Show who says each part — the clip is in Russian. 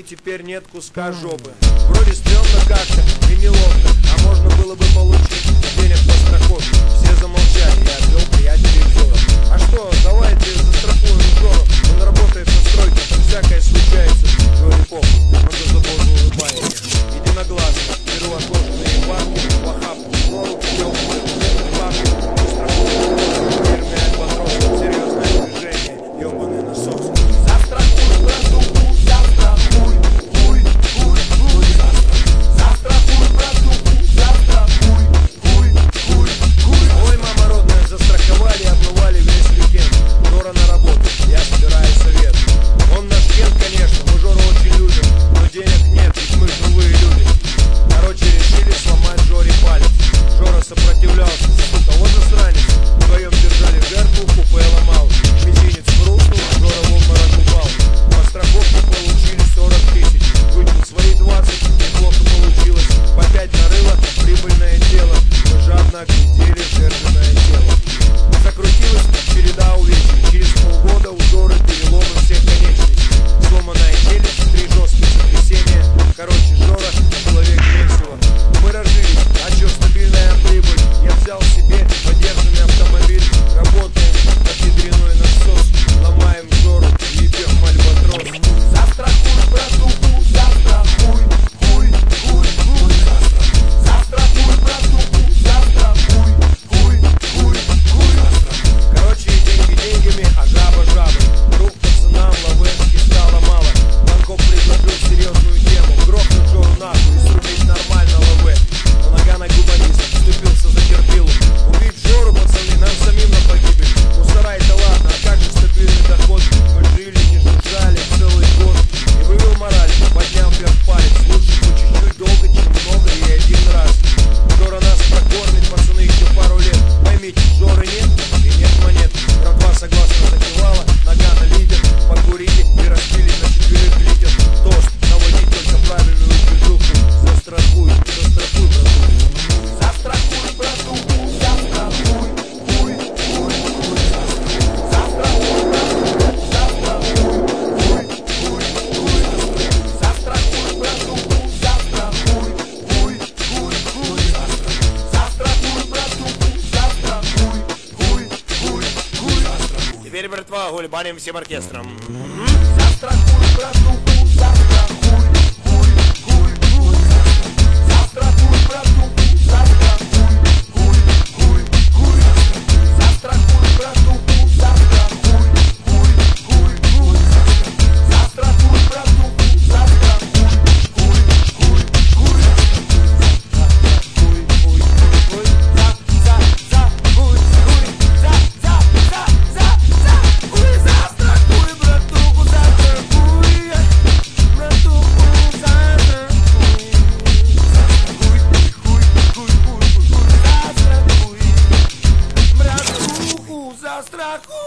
Speaker 1: теперь нет куска жопы. Вроде стрёмно как-то и неловко, а можно было бы получить денег по страховке. Все замолчали, я отвел приятелей в Жору. А что, давайте застрахуем Жору. Он работает на стройке, там всякое случается. Жоре похуй, он беззаботно улыбается. Единогласно, беру отложенные бабки, в охапку Жору, ёбаный бабки, страховку, фирме Альбатрос, серьезное движение, ёбаный насос. Застрахуй, братуху, застрахуй, хуй, хуй, хуй, застрахуй, братуху, застрахуй, хуй, хуй, хуй. Ой, мама родная, застраховали, обмывали весь уикенд. Жора на работу, я собираю совет. Он наш кен, конечно, мы Жору очень любим, но денег нет, ведь мы живые люди. Короче, решили сломать Жоре палец. Жора сопротивлялся, сука, вот засранец. Вдвоем держали жертву, купе ломал. Мизинец хрустнул, Жора в обморок упал. По страховке получили 40 тысяч. Выпил свои 20, неплохо получилось. По 5 нарыло, прибыльное дело. Мы жадно оглядели жертвенное тело. Закрутилась череда увечий. Через полгода у Жоры переломы всех конечностей. Сломанная челюсть, 3 жестких сотрясения. Короче, Жора человек месиво. Мы разжились, а чё, стабильная прибыль. Я взял себе подержанный автомобиль. Работаем, как ядреной насос. Ломаем Жору, ебем Альбатрос. Застрахуй, братуху, застрахуй, хуй, хуй, хуй. Застрахуй, братуху, застрахуй, хуй, хуй, хуй. Короче, деньги деньгами, а жаба жабой. Друг пацанам лавешки стало мало. Банков предложил серьезную тему. Грохнуть Жору нахуй и срубить нормально лаве. Но Нагана гуманист вступился за терпилу. Убить Жору, пацаны, нам самим на погибель. Мусора это ладно, а как же стабильный доход? Мы жили, не жужжали целый год. И вывел мораль, поднял вверх палец. Лучше по чуть-чуть долго, чем много и один раз. Жора нас прокормит, пацаны, еще пару лет. Поймите, Жоры нет и нет монет. Братва согласно закивала, Нагана лидер. Покурили и распили на 4 литер. Тост, наводить только правильную движуху. Застрахуй, застрахуй, братуху. Застрахуй, братуху, застрахуй, хуй, хуй, хуй. Застрахуй, братуху, застрахуй, хуй, хуй, хуй. Застрахуй, братуху, застрахуй, хуй, хуй, хуй. Застрахуй, братуху, застрахуй, хуй, хуй, хуй. Теперь, братва, гульбаним всем оркестром. Застрахуй, братуху, застрахуй, хуй, хуй, хуй. Застрахуй, братуху, застрахуй, хуй, хуй, хуй. Застрахуй, братуху, застрахуй, хуй, хуй, хуй. Застрахуй, братуху, застрахуй, хуй, хуй, хуй. Хуй, хуй, хуй, за, хуй, хуй, за, хуй, застрахуй, братуху, застрахуй, братуху, застрахуй. Хуй, хуй, хуй, хуй, хуй, застрахуй, братуху, застрахуй.